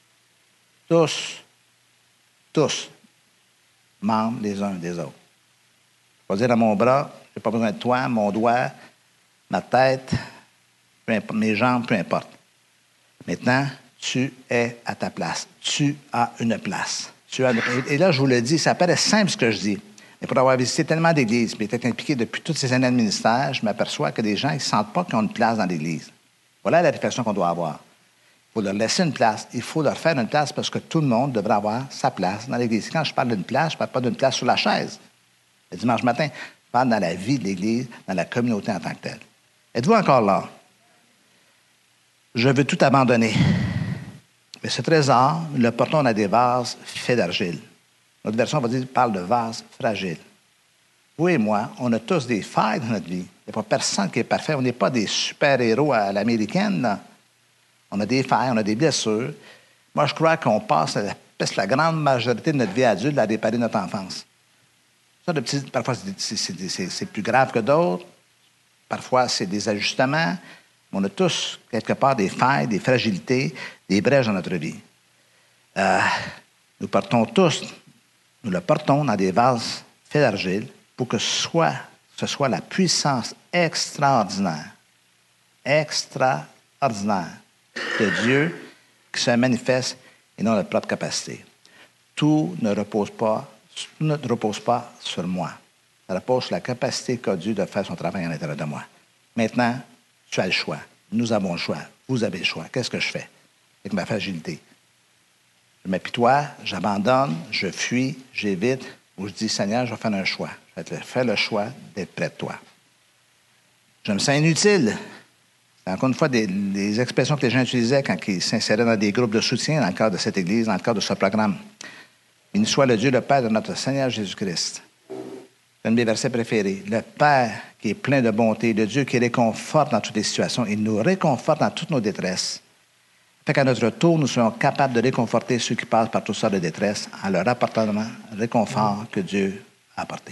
tous, tous membres les uns des autres. Je vais dire à mon bras, je n'ai pas besoin de toi, mon doigt, ma tête, peu importe, mes jambes, peu importe. Maintenant, tu es à ta place. Tu as une place. Tu as une... Et là, je vous le dis, ça paraît simple ce que je dis. Mais pour avoir visité tellement d'églises, puis être impliqué depuis toutes ces années de ministère, je m'aperçois que des gens, ils ne sentent pas qu'ils ont une place dans l'église. Voilà la réflexion qu'on doit avoir. Il faut leur laisser une place. Il faut leur faire une place parce que tout le monde devrait avoir sa place dans l'église. Quand je parle d'une place, je ne parle pas d'une place sur la chaise. Le dimanche matin, je parle dans la vie de l'église, dans la communauté en tant que telle. Êtes-vous encore là? Je veux tout abandonner. Mais ce trésor, nous le portons dans des vases faits d'argile. Notre version va dire, parle de vase fragile. Vous et moi, on a tous des failles dans notre vie. Il n'y a pas personne qui est parfait. On n'est pas des super-héros à l'américaine. Là. On a des failles, on a des blessures. Moi, je crois qu'on passe la, la grande majorité de notre vie adulte à réparer notre enfance. Ça, de petits, parfois, c'est, c'est, c'est, c'est plus grave que d'autres. Parfois, c'est des ajustements. Mais on a tous, quelque part, des failles, des fragilités, des brèches dans notre vie. Euh, nous portons tous... Nous le portons dans des vases faits d'argile pour que ce soit, ce soit la puissance extraordinaire, extraordinaire de Dieu qui se manifeste et non notre propre capacité. Tout ne repose pas, tout ne repose pas sur moi. Ça repose sur la capacité qu'a Dieu de faire son travail à l'intérieur de moi. Maintenant, tu as le choix. Nous avons le choix. Vous avez le choix. Qu'est-ce que je fais avec ma fragilité? Je m'apitoie, j'abandonne, je fuis, j'évite, ou je dis, Seigneur, je vais faire un choix. Je vais faire le choix d'être près de toi. Je me sens inutile. C'est encore une fois des, des expressions que les gens utilisaient quand ils s'inséraient dans des groupes de soutien dans le cadre de cette Église, dans le cadre de ce programme. Béni soit le Dieu, le Père de notre Seigneur Jésus-Christ. C'est un de mes versets préférés. Le Père qui est plein de bonté, le Dieu qui réconforte dans toutes les situations, il nous réconforte dans toutes nos détresses. Fait qu'à notre tour, nous soyons capables de réconforter ceux qui passent par toutes sortes de détresse en leur apportant le réconfort que Dieu a apporté.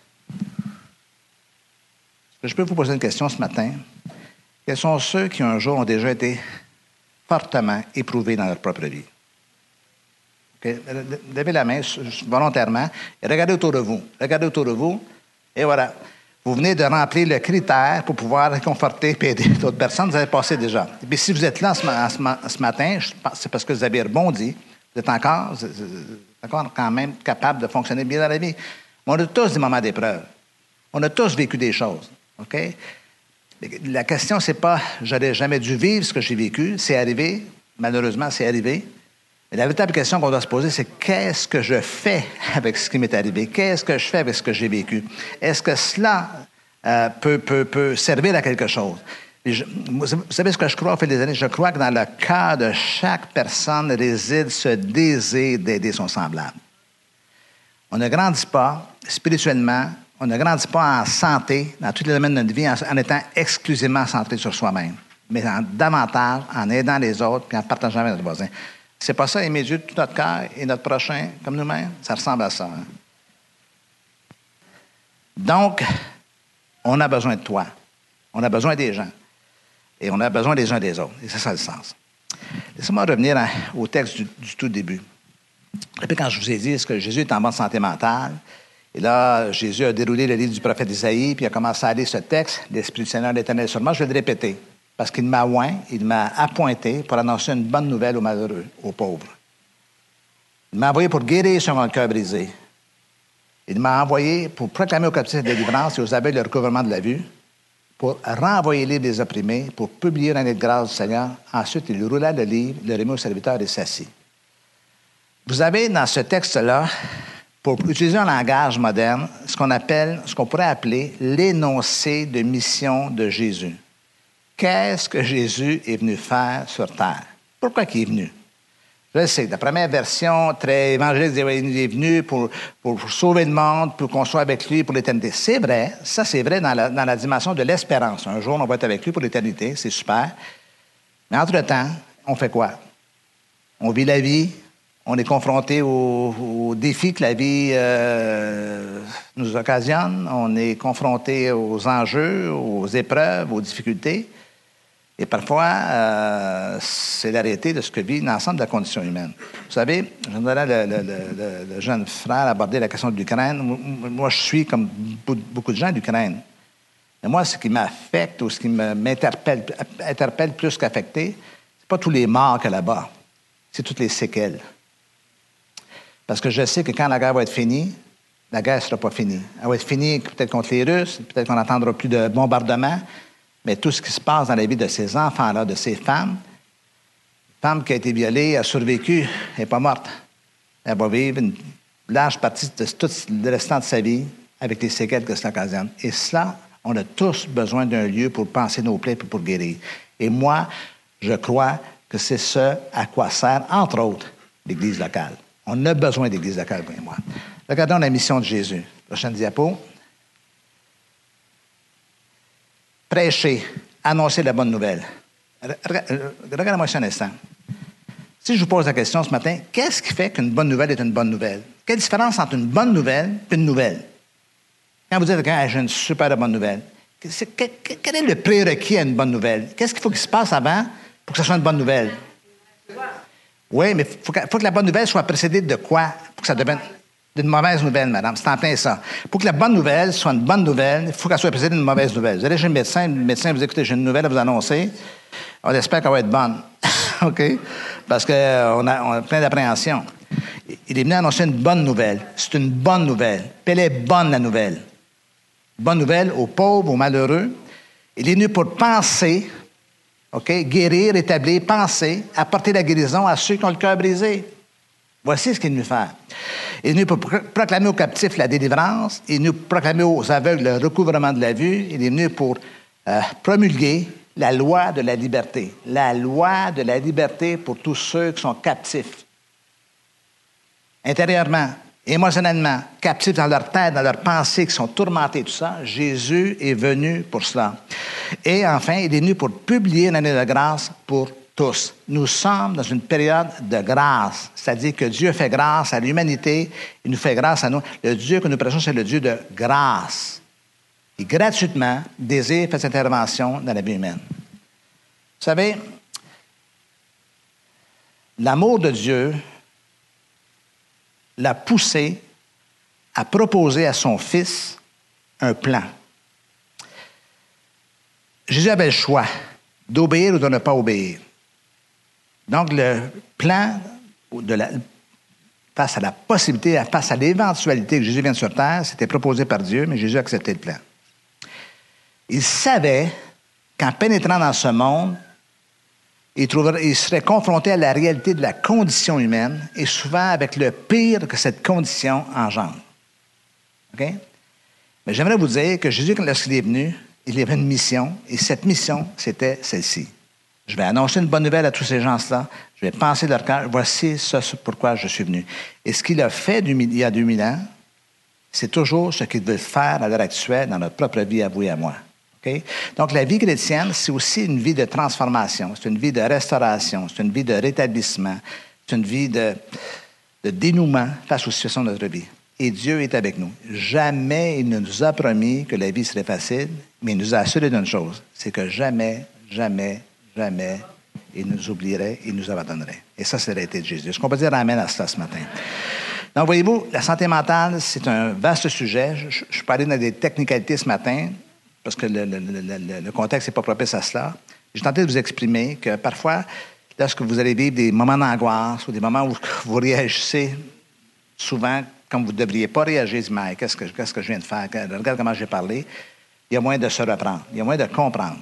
Je peux vous poser une question ce matin. Quels sont ceux qui un jour ont déjà été fortement éprouvés dans leur propre vie? Okay? Levez la main volontairement et regardez autour de vous. Regardez autour de vous et voilà. Vous venez de remplir le critère pour pouvoir réconforter et aider d'autres personnes. Vous avez passé déjà. Et puis si vous êtes là ce, ce, ce matin, c'est parce que vous avez rebondi. Vous êtes encore, vous êtes encore quand même capable de fonctionner bien dans la vie. Mais on a tous des moments d'épreuve. On a tous vécu des choses. OK? La question, c'est pas « j'aurais jamais dû vivre ce que j'ai vécu ». C'est arrivé. Malheureusement, c'est arrivé. Mais la véritable question qu'on doit se poser, c'est qu'est-ce que je fais avec ce qui m'est arrivé? Qu'est-ce que je fais avec ce que j'ai vécu? Est-ce que cela euh, peut, peut, peut servir à quelque chose? Je, vous savez ce que je crois au fil des années? Je crois que dans le cœur de chaque personne réside ce désir d'aider son semblable. On ne grandit pas spirituellement, on ne grandit pas en santé dans tous les domaines de notre vie en, en étant exclusivement centré sur soi-même, mais en, davantage en aidant les autres et en partageant avec notre voisin. C'est pas ça, aimer Dieu de tout notre cœur et notre prochain comme nous-mêmes? Ça ressemble à ça. Hein? Donc, on a besoin de toi. On a besoin des gens. Et on a besoin des uns des autres. Et c'est ça le sens. Laissez-moi revenir à, au texte du, du tout début. Et puis quand je vous ai dit, est-ce que Jésus est en bonne santé mentale? Et là, Jésus a déroulé le livre du prophète Isaïe, puis il a commencé à lire ce texte, l'Esprit du Seigneur l'Éternel sur moi. Je vais le répéter. Parce qu'il m'a oint, il m'a appointé pour annoncer une bonne nouvelle aux malheureux, aux pauvres. Il m'a envoyé pour guérir ceux qui ont le cœur brisé. Il m'a envoyé pour proclamer aux captifs de délivrance et aux aveugles le recouvrement de la vue, pour renvoyer libre les opprimés, pour publier l'année de grâce du Seigneur. Ensuite, il roula le livre, le remet au serviteur et s'assit. Vous avez dans ce texte-là, pour utiliser un langage moderne, ce qu'on appelle, ce qu'on pourrait appeler l'énoncé de mission de Jésus. Qu'est-ce que Jésus est venu faire sur terre? Pourquoi il est venu? Je le sais, la première version très évangélique, il est venu pour, pour sauver le monde, pour qu'on soit avec lui pour l'éternité. C'est vrai, ça c'est vrai dans la, dans la dimension de l'espérance. Un jour, on va être avec lui pour l'éternité, c'est super. Mais entre-temps, on fait quoi? On vit la vie, on est confronté aux, aux défis que la vie euh, nous occasionne, on est confronté aux enjeux, aux épreuves, aux difficultés. Et parfois, euh, c'est l'arrêté de ce que vit l'ensemble de la condition humaine. Vous savez, je voudrais le, le, le, le jeune frère aborder la question de l'Ukraine. Moi, je suis, comme beaucoup de gens, d'Ukraine. Mais moi, ce qui m'affecte ou ce qui m'interpelle interpelle plus qu'affecter, c'est pas tous les morts qu'il y a là-bas, c'est toutes les séquelles. Parce que je sais que quand la guerre va être finie, la guerre ne sera pas finie. Elle va être finie peut-être contre les Russes, peut-être qu'on n'entendra plus de bombardements, mais tout ce qui se passe dans la vie de ces enfants-là, de ces femmes, une femme qui a été violée, a survécu, elle n'est pas morte. Elle va vivre une large partie de tout le restant de sa vie avec les séquelles que cela occasionne. Et cela, on a tous besoin d'un lieu pour penser nos plaies et pour guérir. Et moi, je crois que c'est ce à quoi sert, entre autres, l'Église locale. On a besoin d'Église locale, vous et moi. Regardons la mission de Jésus. Prochaine diapo. Prêcher, annoncer la bonne nouvelle. Regardez-moi ça un instant. Si je vous pose la question ce matin, qu'est-ce qui fait qu'une bonne nouvelle est une bonne nouvelle? Quelle différence entre une bonne nouvelle et une nouvelle? Quand vous dites que ah, j'ai une super bonne nouvelle, quel est le prérequis à une bonne nouvelle? Qu'est-ce qu'il faut qu'il se passe avant pour que ce soit une bonne nouvelle? Oui, mais il faut, faut que la bonne nouvelle soit précédée de quoi pour que ça devienne d'une mauvaise nouvelle, madame. C'est en plein ça. Pour que la bonne nouvelle soit une bonne nouvelle, il faut qu'elle soit précédée d'une mauvaise nouvelle. Vous allez chez le médecin, le médecin vous écoutez, j'ai une nouvelle à vous annoncer. On espère qu'elle va être bonne. OK? Parce qu'on a, on a plein d'appréhension. Il est venu annoncer une bonne nouvelle. C'est une bonne nouvelle. Puis elle est bonne, la nouvelle. Bonne nouvelle aux pauvres, aux malheureux. Il est venu pour penser, OK? Guérir, établir, penser, apporter la guérison à ceux qui ont le cœur brisé. Voici ce qu'il est venu faire. Il est venu pour proclamer aux captifs la délivrance, il est venu pour proclamer aux aveugles le recouvrement de la vue, il est venu pour euh, promulguer la loi de la liberté. La loi de la liberté pour tous ceux qui sont captifs. Intérieurement, émotionnellement, captifs dans leur tête, dans leurs pensées, qui sont tourmentés, tout ça, Jésus est venu pour cela. Et enfin, il est venu pour publier une année de grâce pour tous. Nous sommes dans une période de grâce, c'est-à-dire que Dieu fait grâce à l'humanité, il nous fait grâce à nous. Le Dieu que nous prêchons, c'est le Dieu de grâce. Et gratuitement, désire faire cette intervention dans la vie humaine. Vous savez, l'amour de Dieu l'a poussé à proposer à son Fils un plan. Jésus avait le choix d'obéir ou de ne pas obéir. Donc, le plan, de la, face à la possibilité, face à l'éventualité que Jésus vienne sur terre, c'était proposé par Dieu, mais Jésus a accepté le plan. Il savait qu'en pénétrant dans ce monde, il, trouverait, il serait confronté à la réalité de la condition humaine et souvent avec le pire que cette condition engendre. OK? Mais j'aimerais vous dire que Jésus, lorsqu'il est venu, il avait une mission, et cette mission, c'était celle-ci. Je vais annoncer une bonne nouvelle à tous ces gens-là. Je vais penser leur cœur. Voici ce pourquoi je suis venu. Et ce qu'il a fait il y a deux mille ans, c'est toujours ce qu'il veut faire à l'heure actuelle dans notre propre vie à vous et à moi. Okay? Donc, la vie chrétienne, c'est aussi une vie de transformation. C'est une vie de restauration. C'est une vie de rétablissement. C'est une vie de, de dénouement face aux situations de notre vie. Et Dieu est avec nous. Jamais il ne nous a promis que la vie serait facile, mais il nous a assuré d'une chose, c'est que jamais, jamais, jamais, il nous oublierait, il nous abandonnerait. Et ça, c'est la réalité de Jésus. Est-ce qu'on peut dire amen à cela ce matin? Donc, voyez-vous, la santé mentale, c'est un vaste sujet. Je, je peux aller dans des technicalités ce matin, parce que le, le, le, le contexte n'est pas propice à cela. J'ai tenté de vous exprimer que parfois, lorsque vous allez vivre des moments d'angoisse ou des moments où vous réagissez souvent comme vous ne devriez pas réagir, mais qu'est-ce que, qu'est-ce que je viens de faire? Regarde comment j'ai parlé. Il y a moyen de se reprendre. Il y a moyen de comprendre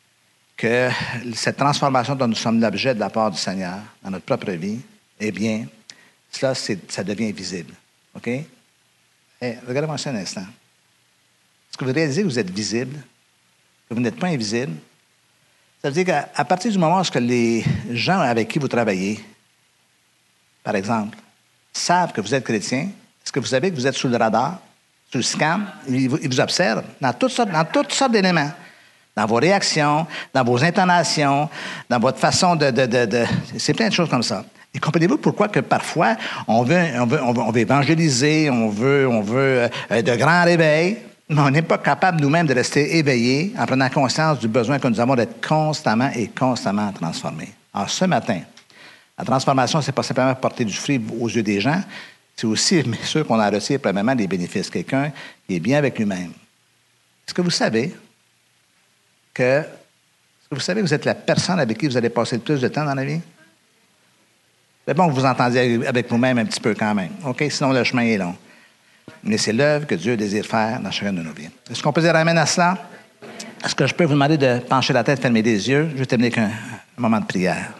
que cette transformation dont nous sommes l'objet de la part du Seigneur dans notre propre vie, eh bien, cela, c'est, ça devient visible. OK? Eh, regardez-moi ça un instant. Est-ce que vous réalisez que vous êtes visible, que vous n'êtes pas invisible? Ça veut dire qu'à à partir du moment où les gens avec qui vous travaillez, par exemple, savent que vous êtes chrétien, est-ce que vous savez que vous êtes sous le radar, sous le scan? Ils vous, ils vous observent dans toutes sortes, dans toutes sortes d'éléments. Dans vos réactions, dans vos intonations, dans votre façon de... de, de, de c'est plein de choses comme ça. Et comprenez-vous pourquoi que parfois, on veut, on veut, on veut, on veut évangéliser, on veut, on veut euh, de grands réveils, mais on n'est pas capable nous-mêmes de rester éveillés en prenant conscience du besoin que nous avons d'être constamment et constamment transformés. Alors, ce matin, la transformation, ce n'est pas simplement porter du fruit aux yeux des gens, c'est aussi, bien sûr, qu'on en retire premièrement des bénéfices. Quelqu'un qui est bien avec lui-même. Est-ce que vous savez que, est-ce que vous savez que vous êtes la personne avec qui vous allez passer le plus de temps dans la vie? C'est bon que vous entendiez avec vous-même un petit peu quand même. OK? Sinon, le chemin est long. Mais c'est l'œuvre que Dieu désire faire dans chacune de nos vies. Est-ce qu'on peut dire amen à cela? Est-ce que je peux vous demander de pencher la tête, fermer les yeux? Je vais terminer avec un, un moment de prière.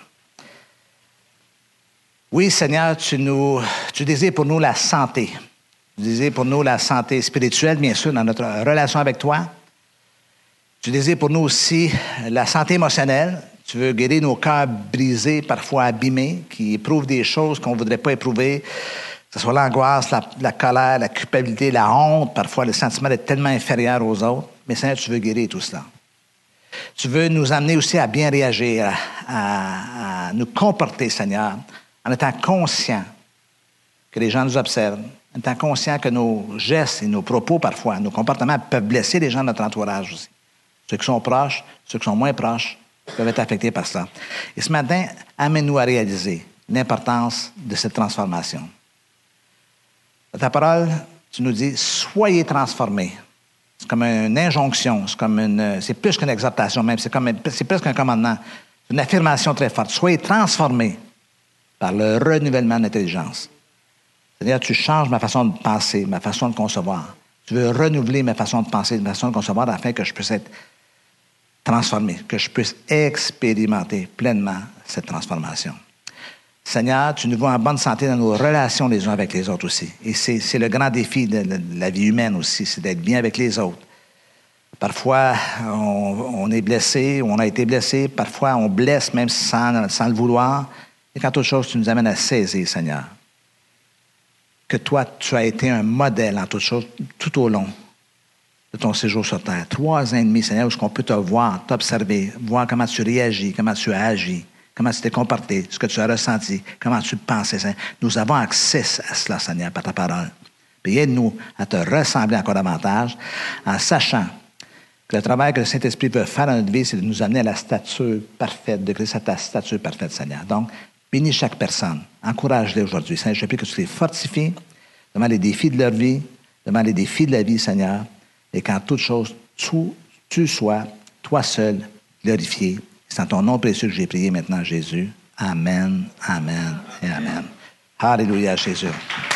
Oui, Seigneur, tu, nous, tu désires pour nous la santé. Tu désires pour nous la santé spirituelle, bien sûr, dans notre relation avec toi. Tu désires pour nous aussi la santé émotionnelle. Tu veux guérir nos cœurs brisés, parfois abîmés, qui éprouvent des choses qu'on ne voudrait pas éprouver, que ce soit l'angoisse, la, la colère, la culpabilité, la honte, parfois le sentiment d'être tellement inférieur aux autres. Mais Seigneur, tu veux guérir tout cela. Tu veux nous amener aussi à bien réagir, à, à, à nous comporter, Seigneur, en étant conscients que les gens nous observent, en étant conscients que nos gestes et nos propos, parfois, nos comportements peuvent blesser les gens de notre entourage aussi. Ceux qui sont proches, ceux qui sont moins proches, peuvent être affectés par ça. Et ce matin, amène-nous à réaliser l'importance de cette transformation. Dans ta parole, tu nous dis, soyez transformés. C'est comme une injonction, c'est comme une, c'est plus qu'une exhortation même, c'est comme, c'est plus qu'un commandement. C'est une affirmation très forte. Soyez transformés par le renouvellement de l'intelligence. C'est-à-dire, tu changes ma façon de penser, ma façon de concevoir. Tu veux renouveler ma façon de penser, ma façon de concevoir, afin que je puisse être transformé, que je puisse expérimenter pleinement cette transformation. Seigneur, tu nous vois en bonne santé dans nos relations les uns avec les autres aussi. Et c'est, c'est le grand défi de, de la vie humaine aussi, c'est d'être bien avec les autres. Parfois, on, on est blessé, on a été blessé. Parfois, on blesse même sans, sans le vouloir. Et quand autre chose, tu nous amènes à saisir, Seigneur, que toi, tu as été un modèle en toutes choses tout au long de ton séjour sur terre. Trois ans et demi, Seigneur, où on peut te voir, t'observer, voir comment tu réagis, comment tu as agi, comment tu t'es comporté, ce que tu as ressenti, comment tu pensais, Seigneur. Nous avons accès à cela, Seigneur, par ta parole. Puis aide-nous à te ressembler encore davantage en sachant que le travail que le Saint-Esprit veut faire dans notre vie, c'est de nous amener à la stature parfaite, de Christ à ta stature parfaite, Seigneur. Donc, bénis chaque personne. Encourage-les aujourd'hui. Seigneur, je prie que tu les fortifies devant les défis de leur vie, devant les défis de la vie, Seigneur, et qu'en toute chose, tu, tu sois, toi seul, glorifié. C'est en ton nom précieux que j'ai prié maintenant, Jésus. Amen, amen et amen. Alléluia, Jésus.